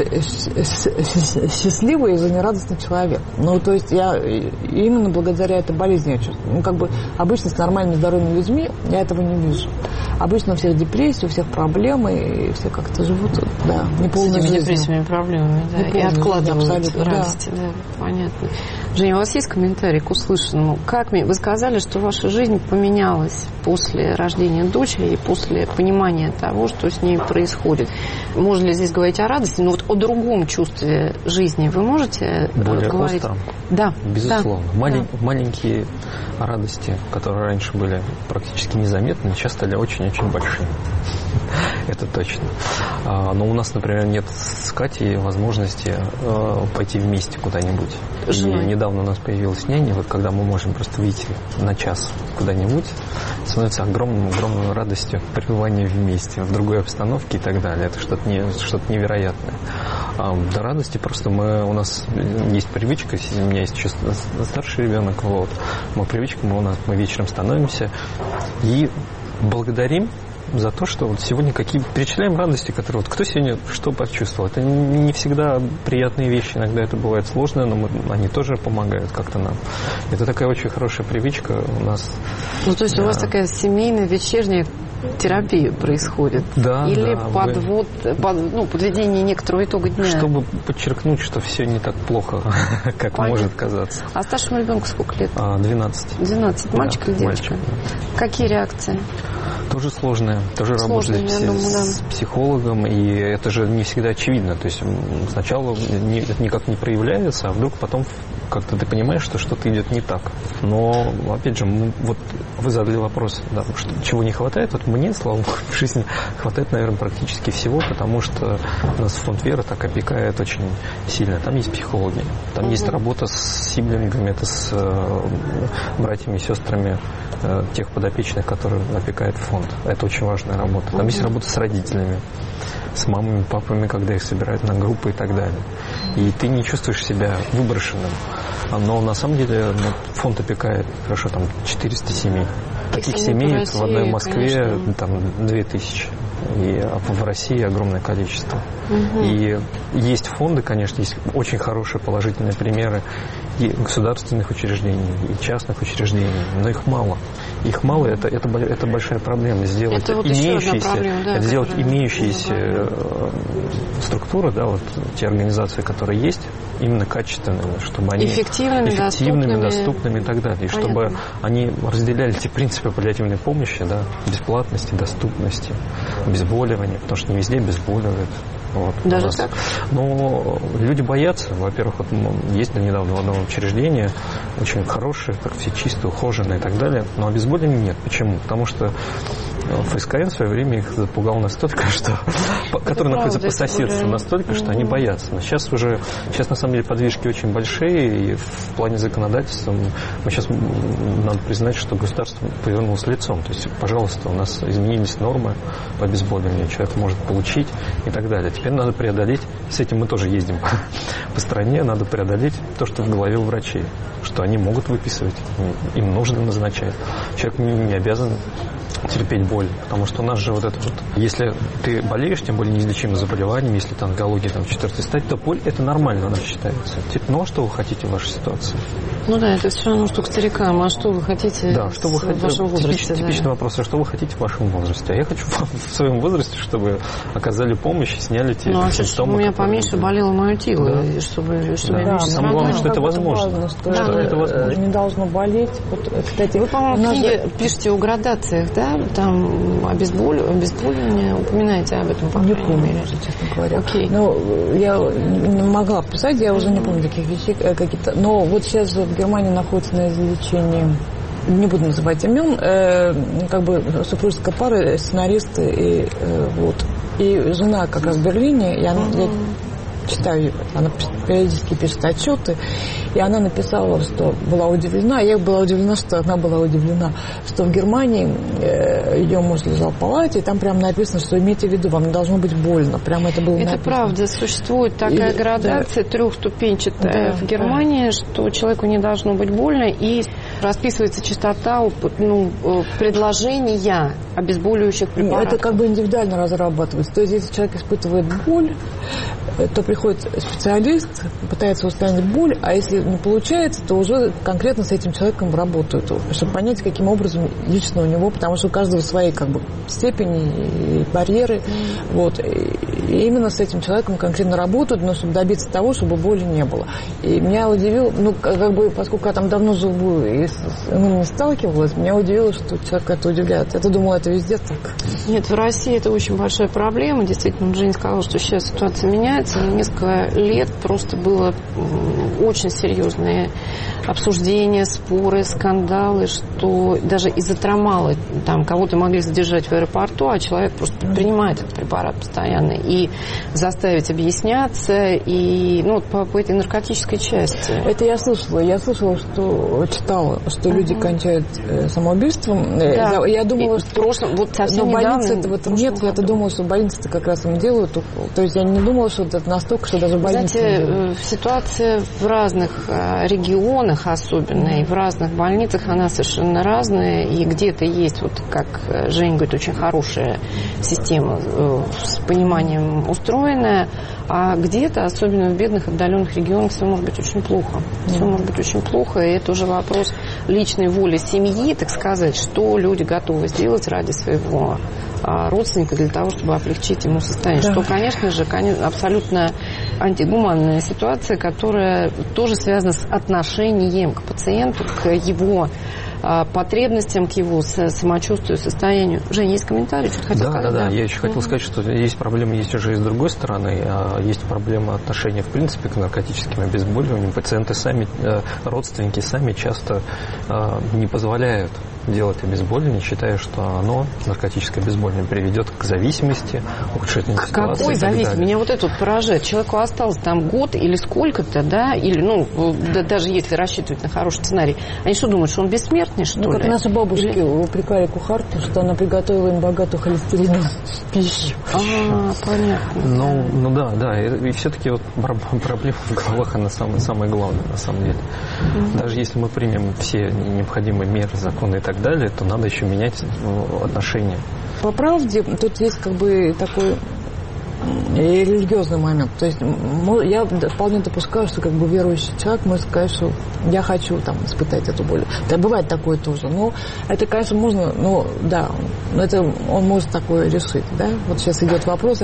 счастливый и жизнерадостный человек. То есть я именно благодаря этой болезни я чувствую. Обычно с нормальными здоровыми людьми я этого не вижу. Обычно у всех депрессия, у всех проблемы, и все как-то живут, неполной жизнью. С депрессиями, проблемами, и откладывают радости, понятно. Женя, у вас есть комментарий к услышанному? Вы сказали, что ваша жизнь поменялась после рождения дочери и после понимания того, что с ней происходит. Можно ли здесь говорить о радости? О другом чувстве жизни вы можете более говорить? Остром? Да. Безусловно. Маленькие радости, которые раньше были практически незаметны, сейчас стали очень-очень большими. Это точно. Но у нас, например, нет с Катей возможности пойти вместе куда-нибудь. И недавно у нас появилась няня, когда мы можем просто выйти на час куда-нибудь, становится огромной радостью пребывания вместе, в другой обстановке и так далее. Это что-то невероятное. До радости просто у нас есть привычка, у меня есть еще старший ребенок, привычка, мы вечером становимся и благодарим за то, что сегодня перечисляем радости, которые кто сегодня что почувствовал. Это не всегда приятные вещи, иногда это бывает сложно, но они тоже помогают как-то нам. Это такая очень хорошая привычка у нас. То есть у вас такая семейная вечерняя терапия происходит? Да. Или подведение некоторого итога дня? Чтобы подчеркнуть, что все не так плохо, как может казаться. А старшему ребенку сколько лет? 12. 12. Мальчик или девочка? Мальчик. Какие реакции? Тоже сложное. Тоже работали с психологом, и это же не всегда очевидно. То есть сначала это никак не проявляется, а вдруг потом как-то ты понимаешь, что что-то идет не так. Но, опять же, вы задали вопрос, чего не хватает. Мне, слава богу, в жизни хватает, наверное, практически всего, потому что нас фонд «Вера» так опекает очень сильно. Там есть психологи, там есть работа с сиблингами, это с братьями и сестрами тех подопечных, которые опекает фонд. Это очень важная работа. Там есть работа с родителями, с мамами, папами, когда их собирают на группы и так далее. И ты не чувствуешь себя выброшенным. Но на самом деле фонд опекает, 400 семей. Таких семей в одной Москве 2000. И в России огромное количество. И есть фонды, конечно, есть очень хорошие положительные примеры и государственных учреждений, и частных учреждений, но их мало. Это большая проблема. Сделать имеющиеся структуры, те организации, которые есть, именно качественными, чтобы они эффективными, доступными и так далее. И чтобы они разделяли те принципы паллиативной помощи, да, бесплатности, доступности, обезболивания, потому что не везде обезболивают. Вот, даже так? Но люди боятся. Во-первых, вот ездили недавно в одно учреждение, очень хорошее, так все чисто, ухоженное и так далее, но обезболивания нет. Почему? Потому что ФСКН в свое время их запугал настолько, что которые находятся по соседству, настолько, что они боятся. Но сейчас на самом деле подвижки очень большие, и в плане законодательства мы сейчас надо признать, что государство повернулось лицом. То есть, пожалуйста, у нас изменились нормы по обезболиванию, человек может получить и так далее. Теперь надо преодолеть, с этим мы тоже ездим по стране, надо преодолеть то, что в голове у врачей, что они могут выписывать, им нужно назначать. Человек не обязан терпеть боль, потому что у нас же вот это вот, если ты болеешь, тем более неизлечимым заболеванием, если ты онкология там 4-й стадии, то боль это нормально у нас считается. Ну а что вы хотите в вашей ситуации? Ну да, это все равно, что к старикам. А что вы хотите в вашем возрасте? Типичный вопрос, а что вы хотите в вашем возрасте? А я хочу в своем возрасте, чтобы оказали помощь и сняли те симптомы. У меня поменьше болело мое тело, да. и чтобы я меньше страдала. Самое главное, что это возможно. Что это возможно. Не должно болеть. Вот, кстати, вы, по-моему, в книге пишете о градациях, да? Там обезболивание, упоминаете об этом, по не помню, честно говоря. Ну, я не могла писать, я уже не помню таких вещей какие-то. Но вот сейчас в Германии находится на излечении, не буду называть имен, как бы супружеская пара, сценаристы, и вот. И жена как раз в Берлине, и она, я читаю, она периодически пишет отчеты, и она написала, что была удивлена, я была удивлена, что она была удивлена, что в Германии ее муж лежал в палате, и там прямо написано, что имейте в виду, вам не должно быть больно. Прямо это было написано. Это правда, существует такая градация трехступенчатая в Германии, что человеку не должно быть больно, и расписывается частота предложения обезболивающих препаратов. Это как бы индивидуально разрабатывается. То есть, если человек испытывает боль, то приходит специалист, пытается устранить боль, а если не получается, то уже конкретно с этим человеком работают, чтобы понять, каким образом лично у него, потому что у каждого свои как бы степени и барьеры. Вот. И именно с этим человеком конкретно работают, но чтобы добиться того, чтобы боли не было. И меня удивило, как бы, поскольку я там давно живу и не сталкивалась, меня удивило, что человек это удивляет. Я думала, это везде так. Нет, в России это очень большая проблема. Действительно, Женя сказала, что сейчас ситуация меняется. Несколько лет просто было очень серьезные обсуждения, споры, скандалы, что даже из-за трамала там кого-то могли задержать в аэропорту, а человек просто принимает этот препарат постоянно. И заставить объясняться, и по этой наркотической части. Это я слышала. Я слышала, читала, что люди кончают самоубийством. Да. Я думала, что... совсем больницы этого нет. Я-то думала, что больницы как раз им делают. То есть я не думала, что это настолько, что даже больницы... Знаете, ситуация в разных регионах особенно, и в разных больницах, она совершенно разная. И где-то есть, как Женя говорит, очень хорошая система с пониманием устроенная, а где-то, особенно в бедных, отдаленных регионах, все может быть очень плохо. Все может быть очень плохо, и это уже вопрос личной воли семьи, так сказать, что люди готовы сделать ради своего родственника для того, чтобы облегчить ему состояние. Да. Что, конечно же, абсолютно антигуманная ситуация, которая тоже связана с отношением к пациенту, к его потребностям, к его самочувствию, состоянию. Жень, есть комментарий? Что-то хотел сказать? Да. Я еще хотел сказать, что есть проблема, есть уже и с другой стороны. Есть проблема отношения, в принципе, к наркотическим обезболиваниям. Пациенты сами, родственники сами часто не позволяют делать обезболивание, считая, что оно, наркотическое обезболивание, приведет к зависимости, ухудшению ситуации. Какой зависимости? Меня это поражает. Человеку осталось там год или сколько-то, да, или, даже если рассчитывать на хороший сценарий. Они что думают, что он бессмертный, что ли? Как наши бабушки упрекали кухарку, что она приготовила им богатую холестериновую пищу. Понятно. Да. И все-таки проблема в головах, она самая главная, на самом деле. Даже если мы примем все необходимые меры, законы и так далее, то надо еще менять отношения. По правде, тут есть такой и религиозный момент. То есть я вполне допускаю, что как бы верующий человек может сказать, что я хочу там испытать эту боль. Да, бывает такое тоже. Но это, конечно, можно, но да, это он может такое решить, да. Вот сейчас идет вопрос,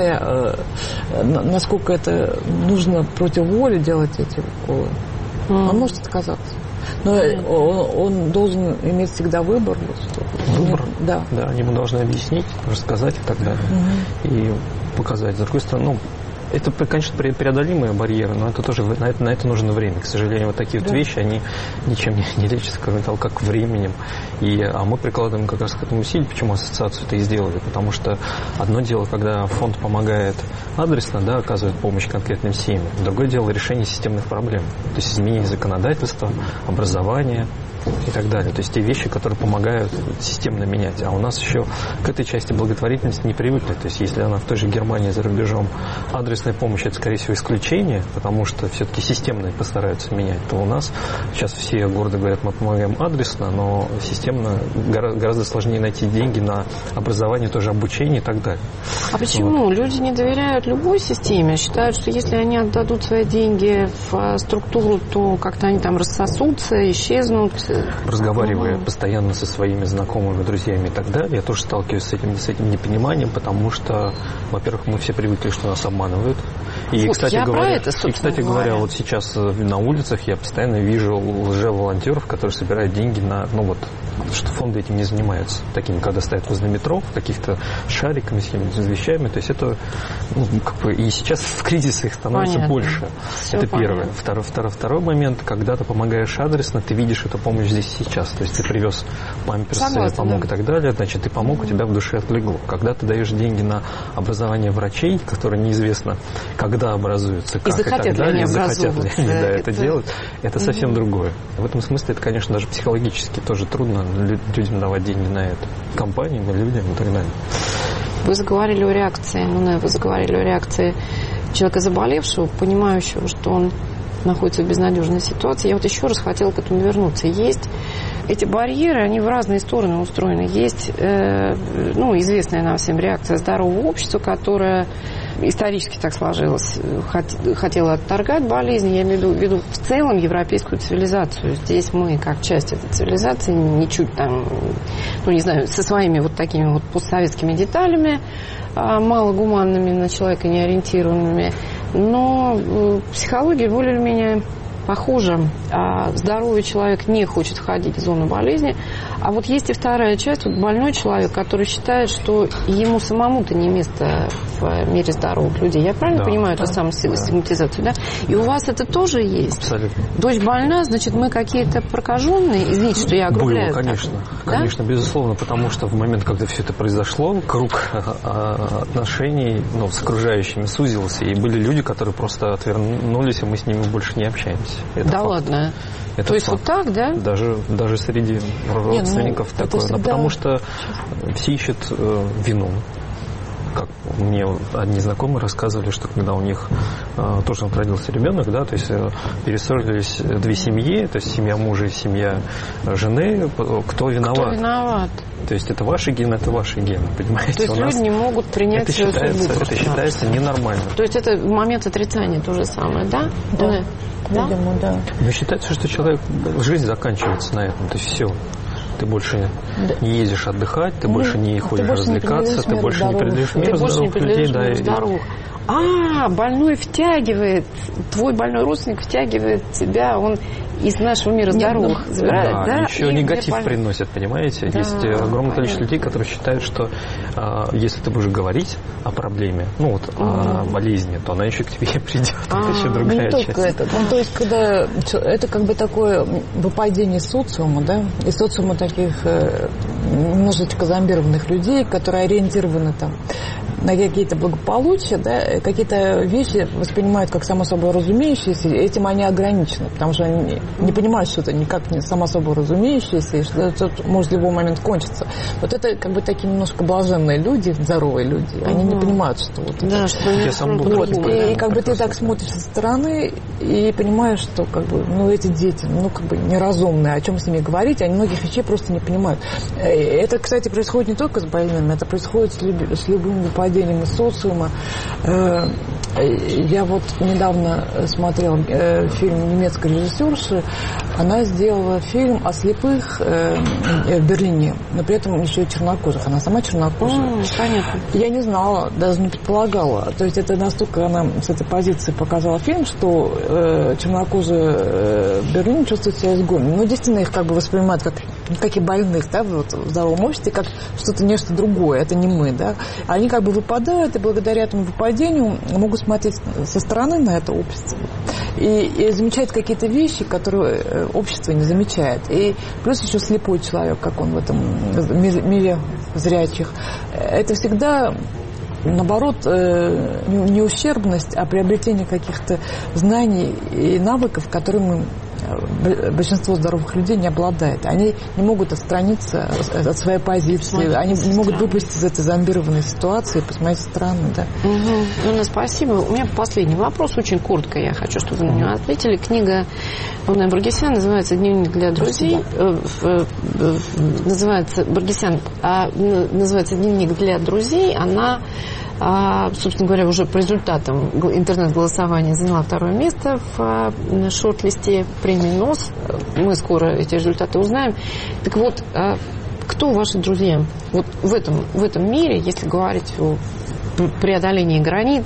насколько это нужно против воли делать эти уколы. Он может отказаться. Но он должен иметь всегда выбор. Выбор? Да. Да, они ему должны объяснить, рассказать и так далее. И показать. С другой стороны, это, конечно, преодолимые барьеры, но это тоже на это нужно время. К сожалению, вот такие вот вещи, они ничем не лечатся, кроме того, как временем. А мы прикладываем как раз к этому усилия. Почему ассоциацию-то и сделали? Потому что одно дело, когда фонд помогает адресно, да, оказывает помощь конкретным семьям. Другое дело решение системных проблем. То есть изменение законодательства, образования и так далее. То есть те вещи, которые помогают системно менять. А у нас еще к этой части благотворительности не привыкли. То есть если она в той же Германии за рубежом адресная помощь, это, скорее всего, исключение, потому что все-таки системно постараются менять, то у нас сейчас все гордо говорят, мы помогаем адресно, но системно гораздо сложнее найти деньги на образование, тоже обучение и так далее. А почему? Вот. Люди не доверяют любой системе, считают, что если они отдадут свои деньги в структуру, то как-то они там рассосутся, исчезнут. Разговаривая постоянно со своими знакомыми, друзьями и так далее, я тоже сталкиваюсь с этим непониманием, потому что, во-первых, мы все привыкли, что нас обманывают. И, вот, кстати говоря, вот сейчас на улицах я постоянно вижу лже-волонтеров, которые собирают деньги на, что фонды этим не занимаются. Такими, когда стоят возле метро, каких-то шариками, с какими-то вещами. То есть это, и сейчас в кризисе их становится больше. Все это понятно. Первое. Второй момент, когда ты помогаешь адресно, ты видишь эту помощь здесь сейчас. То есть ты привез памперсы, помог и так далее, значит, ты помог, у тебя в душе отлегло. Когда ты даешь деньги на образование врачей, которые неизвестно, когда образуются, как и так далее, захотят ли они это делать, это совсем другое. В этом смысле это, конечно, даже психологически тоже трудно людям давать деньги на это. Компаниям, людям и так далее. Вы заговорили о реакции человека заболевшего, понимающего, что он находится в безнадежной ситуации. Я вот еще раз хотела к этому вернуться. Есть эти барьеры, они в разные стороны устроены. Есть, известная нам всем реакция здорового общества, которая исторически так сложилась, хотела отторгать болезнь. Я имею в виду в целом европейскую цивилизацию. Здесь мы, как часть этой цивилизации, ничуть там, со своими вот такими вот постсоветскими деталями, малогуманными, на человека не ориентированными. Но психология более или менее похожа. Здоровый человек не хочет входить в зону болезни. А вот есть и вторая часть, больной человек, который считает, что ему самому-то не место в мире здоровых людей. Я правильно понимаю эту самую стигматизацию, да? И у вас это тоже есть? Абсолютно. Дочь больна, значит, мы какие-то прокаженные? Извините, что я огрубляю. Было, конечно. Да? Конечно, безусловно, потому что в момент, когда все это произошло, круг отношений с окружающими сузился, и были люди, которые просто отвернулись, и мы с ними больше не общаемся. Это да факт. Ладно? Это то есть вот так, да? Даже среди родственников такое. Всегда... Потому что все ищут вину. Как мне одни знакомые рассказывали, что когда у них тоже родился ребенок, да, то есть перессорились две семьи, то есть семья мужа и семья жены, кто виноват? Кто виноват? То есть это ваши гены, понимаете? То есть люди не могут принять свою судьбу. Это считается ненормально. То есть это момент отрицания то же самое, да? Да. Видимо, да. Но считается, что человек, жизнь заканчивается на этом, то есть все. Ты больше не ездишь отдыхать, ты больше не ходишь развлекаться, ты больше не предаешь миру здоровых людей. Больной втягивает, твой больной родственник втягивает тебя, он из нашего мира здоровых забирает, да? Еще негатив приносит, понимаете? Да. Есть огромное количество людей, которые считают, что если ты будешь говорить о проблеме, о болезни, то она еще к тебе придет. Это еще другая часть. Не только это. То есть, когда это как бы такое выпадение социума, да, из социума таких немножечко зомбированных людей, которые ориентированы там на какие-то благополучия, да, какие-то вещи воспринимают как само собой разумеющиеся, этим они ограничены, потому что они не понимают, что это никак не само собой разумеющееся, и что это может в любой момент кончиться. Вот это как бы такие немножко блаженные люди, здоровые люди, они не понимают, что вот да, это. Что я сам был и как бы ты так смотришь со стороны и понимаешь, что как бы, эти дети, как бы неразумные, о чем с ними говорить, они многих вещей просто не понимают. Это, кстати, происходит не только с больными, это происходит с любым выпадением выпадением из социума. Я вот недавно смотрела фильм немецкой режиссерши. Она сделала фильм о слепых в Берлине, но при этом еще и чернокожих. Она сама чернокожая. Понятно. Я не знала, даже не предполагала. То есть это настолько она с этой позиции показала фильм, что чернокожие в Берлине чувствуют себя изгоем. Ну, действительно, их как бы воспринимают как и больных, да, вот, в здоровом обществе, как что-то, нечто другое. Это не мы, да. Они как бы выпадают, и благодаря этому выпадению могут смотреть со стороны на это общество и замечать какие-то вещи, которые общество не замечает. И плюс еще слепой человек, как он в этом мире зрячих. Это всегда, наоборот, не ущербность, а приобретение каких-то знаний и навыков, которыми большинство здоровых людей не обладает. Они не могут отстраниться от своей позиции, они не могут выпустить из этой зомбированной ситуации и посмотреть со стороны. Да. Ну, спасибо. У меня последний вопрос, очень коротко, я хочу, чтобы вы на него ответили. Книга Нуне Бургисян называется «Дневник для друзей». Называется Бургисян, называется «Дневник для друзей». Она, собственно говоря, уже по результатам интернет-голосования заняла 2-е место в шорт-листе премии НОС. Мы скоро эти результаты узнаем. Так вот, кто ваши друзья? Вот в этом мире, если говорить о преодолении границ,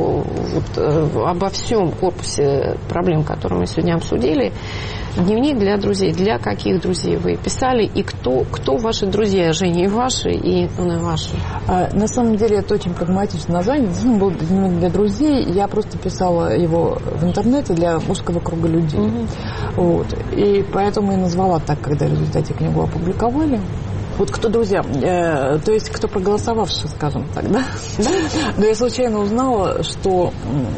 обо всем корпусе проблем, которые мы сегодня обсудили, дневник для друзей. Для каких друзей вы писали? И кто ваши друзья? Женя и ваши, и Нуне ваши? На самом деле, это очень прагматичное название. Действительно, был дневник для друзей. Я просто писала его в интернете для узкого круга людей. Вот. И поэтому и назвала так, когда в результате книгу опубликовали. Вот кто друзья, то есть кто проголосовавший, скажем так, да? Но я случайно узнала, что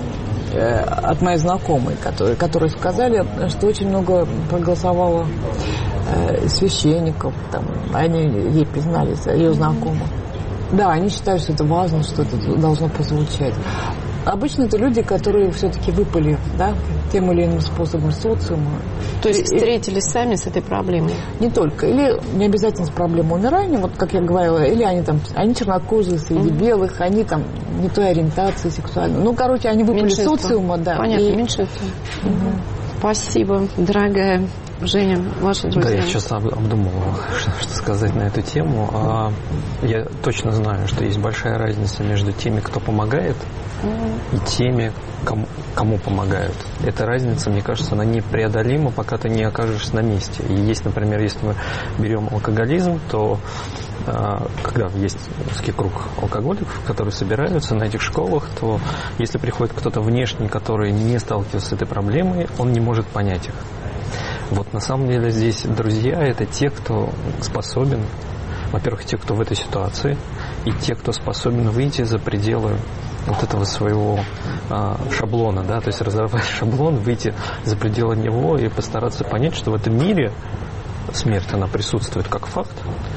от моей знакомой, которые сказали, что очень много проголосовало священников, там, они ей признались, ее знакомых. Да, они считают, что это важно, что это должно прозвучать. Обычно это люди, которые все-таки выпали, да, тем или иным способом социума. То есть встретились сами с этой проблемой? Не только. Или не обязательно с проблемой умирания, вот как я говорила, или они чернокожие среди белых, они там не той ориентации сексуальной. Ну, короче, они выпали из социума, да. Понятно, меньшинство. Спасибо, дорогая Женя, ваши друзья. Да, я сейчас обдумывал, что сказать на эту тему. Я точно знаю, что есть большая разница между теми, кто помогает, и теми, кому помогают. Эта разница, мне кажется, она непреодолима, пока ты не окажешься на месте. И есть, например, если мы берем алкоголизм, то когда есть узкий круг алкоголиков, которые собираются на этих школах, то если приходит кто-то внешний, который не сталкивается с этой проблемой, он не может понять их. Вот на самом деле здесь друзья – это те, кто способен, во-первых, те, кто в этой ситуации, и те, кто способен выйти за пределы вот этого своего шаблона, да, то есть разорвать шаблон, выйти за пределы него и постараться понять, что в этом мире смерть, она присутствует как факт,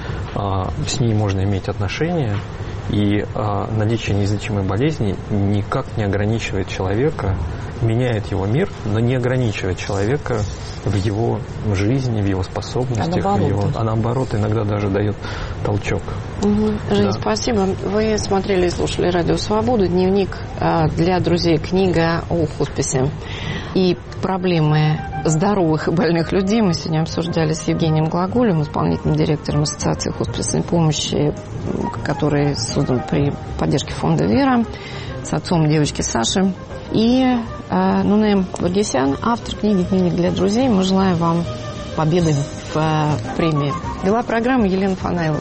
с ней можно иметь отношения, и наличие неизлечимой болезни никак не ограничивает человека, меняет его мир, но не ограничивает человека в его жизни, в его способностях, а наоборот иногда даже дает толчок. Жень, да. Спасибо. Вы смотрели и слушали «Радио Свобода», дневник для друзей, книга о хосписе и проблемы здоровых и больных людей. Мы сегодня обсуждали с Евгением Глаголем, исполнительным директором Ассоциации хосписной помощи, который создан при поддержке фонда «Вера», с отцом девочки Саши. И Нуне Бургисян, автор книги «Дневник для друзей». Мы желаем вам победы в премии. Вела программу Елена Фанайлова.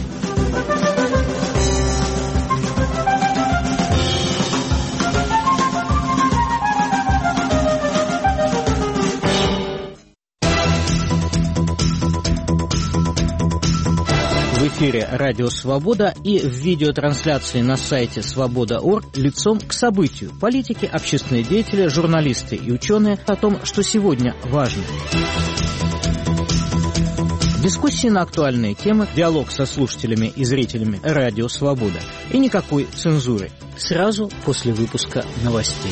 В эфире «Радио Свобода» и в видеотрансляции на сайте свобода.орг лицом к событию. Политики, общественные деятели, журналисты и ученые о том, что сегодня важно. Дискуссии на актуальные темы, диалог со слушателями и зрителями «Радио Свобода». И никакой цензуры. Сразу после выпуска новостей.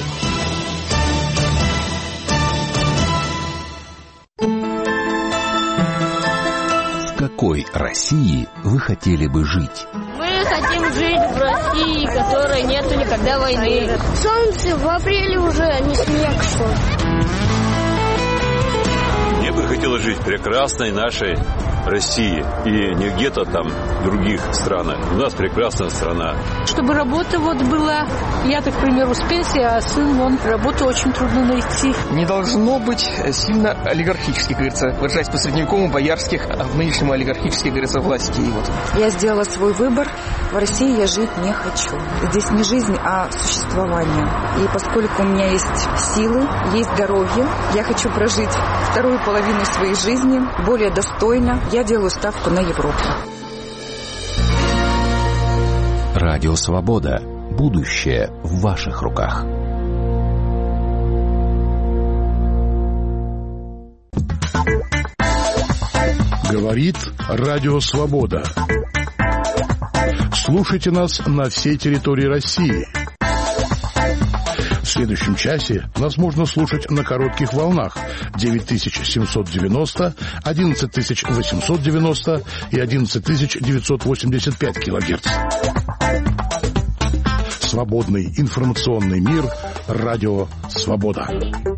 В какой России вы хотели бы жить? Мы Мы хотим жить в России, в которой нету никогда войны. Солнце в апреле уже, а не снег шел. Мне бы хотелось жить в прекрасной нашей России и не где-то там в других странах. У нас прекрасная страна. Чтобы работа была, я, так, к примеру, с пенсии, а сын, он работу очень трудно найти. Не должно быть сильно олигархических, говорится, выражаясь по-средневековому, боярских, а в нынешнем олигархических, говорится, властей. Вот. Я сделала свой выбор. В России я жить не хочу. Здесь не жизнь, а существование. И поскольку у меня есть силы, есть здоровье, я хочу прожить вторую половину своей жизни более достойно. Я делаю ставку на Европу. Радио Свобода. Будущее в ваших руках. Говорит Радио Свобода. Слушайте нас на всей территории России. В следующем часе нас можно слушать на коротких волнах 9790, 11890 и 11985 килогерц. Свободный информационный мир. Радио Свобода.